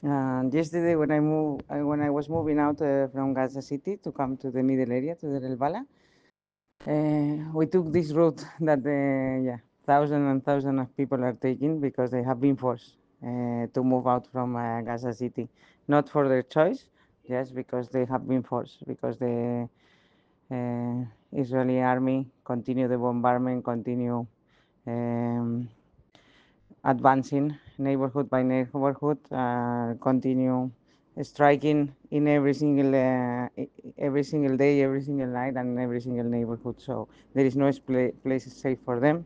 Yesterday, when I was moving out from Gaza City to come to the middle area, to the El Bala, we took this route that thousands and thousands of people are taking because they have been forced to move out from Gaza City, not for their choice, just because they have been forced, because the Israeli army continue the bombardment, continue um, advancing neighborhood by neighborhood, continue striking in every single day, every single night, and every single neighborhood. So there is no place safe for them.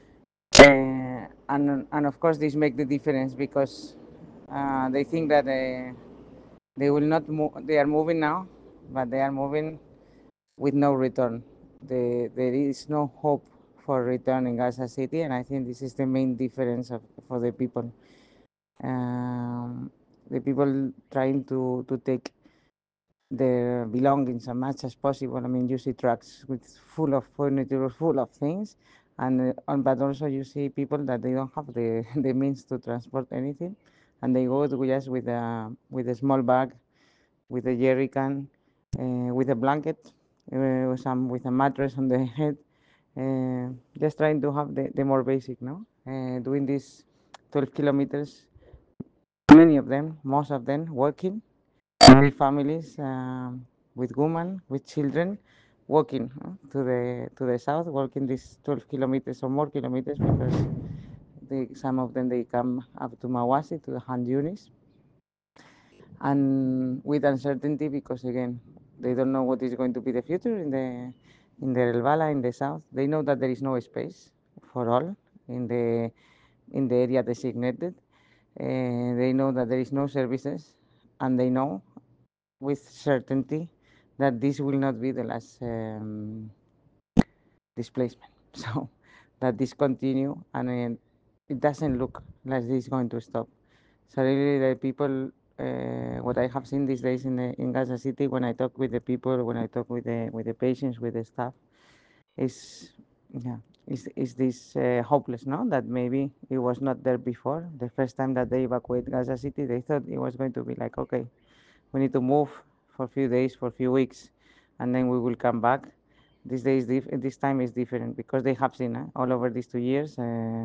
And of course this make the difference because they think that they will not move. They are moving now, but they are moving with no return. There is no hope for return in Gaza City, and I think this is the main difference for the people. Um, the people trying to take their belongings as much as possible. I mean, you see trucks with full of furniture, full of things, but also you see people that they don't have the the means to transport anything, and they go just with a small bag, with a jerry can, with a blanket, some with a mattress on the head, just trying to have the more basic, no? Doing these 12 kilometers, many of them, most of them, working, many families with women, with children, walking to the south, walking these 12 kilometers or more kilometers because some of them they come up to Mawasi, to the Han Yunis, and with uncertainty because again they don't know what is going to be the future in the El Bala in the south. They know that there is no space for all in the area designated. They know that there is no services, and they know with certainty that this will not be the last displacement. So that this continue, and it doesn't look like this is going to stop. So really, the people, what I have seen these days in Gaza City, when I talk with the people, when I talk with the patients, with the staff, is yeah, is this hopeless? No, that maybe it was not there before. The first time that they evacuated Gaza City, they thought it was going to be like, okay, we need to move for a few days, for a few weeks, and then we will come back. This time is different because they have seen all over these 2 years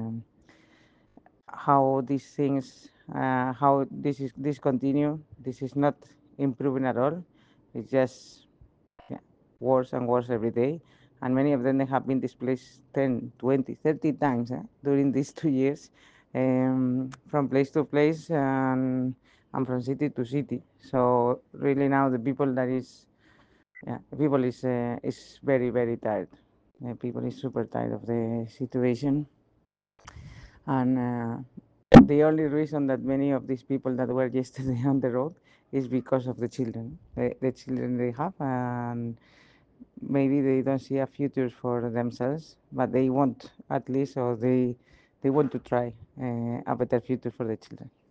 how these things, how this continue. This is not improving at all. It's just yeah, worse and worse every day. And many of them they have been displaced 10, 20, 30 times during these 2 years, from place to place and from city to city. So really now the people that is, yeah, the people is very very tired. People is super tired of the situation, and the only reason that many of these people that were yesterday on the road is because of the children, the children they have, and maybe they don't see a future for themselves, but they want at least, or they want to try a better future for the children.